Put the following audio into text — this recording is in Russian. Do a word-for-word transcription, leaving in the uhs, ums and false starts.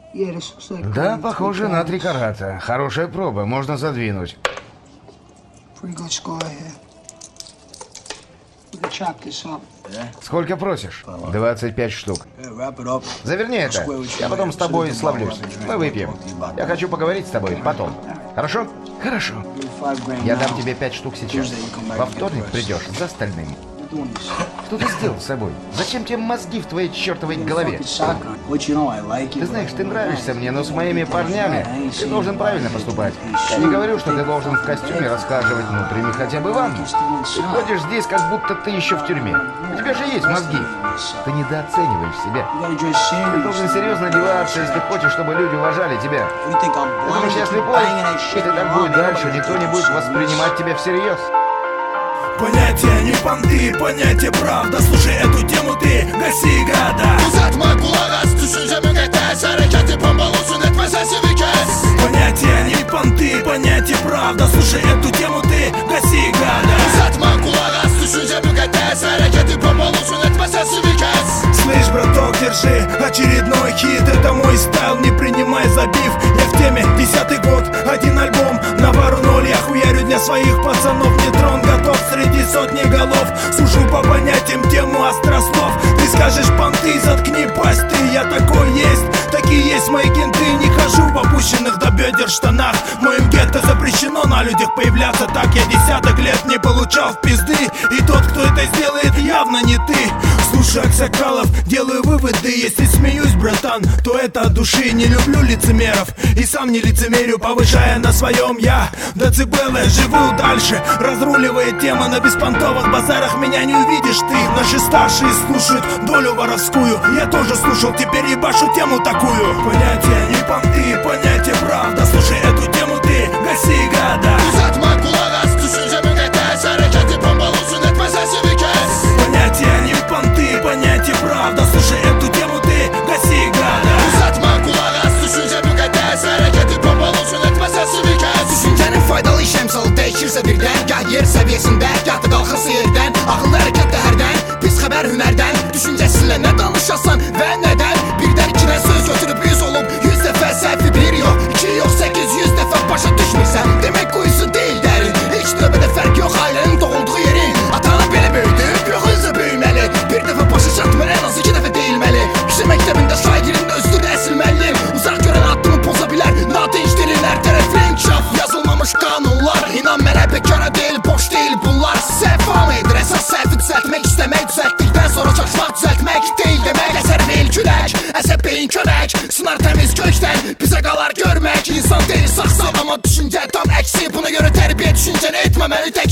Да, похоже на три карата. Хорошая проба, можно задвинуть. Сколько просишь? двадцать пять штук. Заверни это. Я потом с тобой славлюсь. Мы выпьем. Я хочу поговорить с тобой потом. Хорошо? Хорошо. Я дам тебе пять штук сейчас. Во вторник придешь за остальными. Что ты сделал с собой? Зачем тебе мозги в твоей чертовой голове? Ты знаешь, ты нравишься мне, но с моими парнями ты должен правильно поступать. Я не говорю, что ты должен в костюме расхаживать, но прими хотя бы ванну. Ты ходишь здесь, как будто ты еще в тюрьме. У тебя же есть мозги. Ты недооцениваешь себя. Ты должен серьезно одеваться, если хочешь, чтобы люди уважали тебя. Ты думаешь, я слепой? Если так будет дальше, никто не будет воспринимать тебя всерьез. Понятия не понты, понятие правда. Слушай эту тему, ты гаси гада. Uzatma kulak as, düşünce müqəddəs. Hərəkəti pombal olsun, etmə səsini kəs. Понятия не понты, понятие правда. Слушай эту тему, ты гаси гада. Uzatma kulak as, düşünce müqəddəs. Hərəkəti pombal olsun, etmə səsini kəs. Слышь, браток, держи очередной хит. Это мой стайл, не принимай забив. Я в теме, десятый год, один альбом. На пару ноль я хуярю для своих пацанов. Нейтрон готов среди сотни голов. Сужу по понятиям тему острослов. Ты скажешь понты, заткни пасть. Ты, я такой есть, такие есть мои кенты. Не хожу в опущенных до бедер штанах. В моем гетто запрещено на людях появляться так. Я десяток лет не получал в пизды. И тот, кто это сделает, явно не ты. Слушай аксакалов, делаю выводы. Если смеюсь, братан, то это от души. Не люблю лицемеров и сам не лицемерю, повышая на своем я децибелы. Живу дальше, разруливая тема на беспонтовых базарах. Меня не увидишь ты. Наши старшие слушают долю воровскую. Я тоже слушал, теперь ебашу тему такую. Понятия не понты, понятие правда. Слушай эту тему, ты гаси гада. Uzatma kulak as, düşünce müqəddəs. Hərəkəti pombal olsun, etmə səsini kəs. Понятия не понты, понятие правда. Слушай эту тему, ты гаси гада. Uzatma kulak as, düşünce müqəddəs. Hərəkəti pombal olsun, etmə səsini kəs. Düşüncənin faydalı iş əmsalı dəyişirsə birdən. Gah yer səviyyəsində, gah da qalxırsa yerdən. Ağıllı hərəkətdə hərdən, pis xəbər hünərdən. Düşüncəsilə nə danışasan və nədən. Birdən ikidən söz götürüb yüz olub. Yüz dəfə səhvi bir yox, iki yox, səkiz yüz dəfə başa düşmürsən. Demək quyusu deyil dərin. Heç növbədə fərq yox ailənin doğulduğu yerin. Atana belə böyüdüb, yox özü böyüməli. Bir dəfə başa çatmır, ən az iki dəfə deyilməli. Küçə məktəbində şagirin özüdür əsl müəllim. Uzaq görən addımı poza bilər, nadinc dilin hər tərəfli inkişaf. Yazılmamış qanunlar, inan mənə bekara deyil, boş deyil bunlar. Səhv edir, əsas səhvi düzəltmək istəmək. Düzəltdikdən sonra çalışmaq düzəltmək deyil demək. Əsər deyil külək, əsəb beyin könək. Sınar təmiz kökdən, bizə qalar görmək. İnsan deyil sağ-sağ, amma düşüncə tam əksi. Buna görə tərbiyə düşüncəni etməməli tək.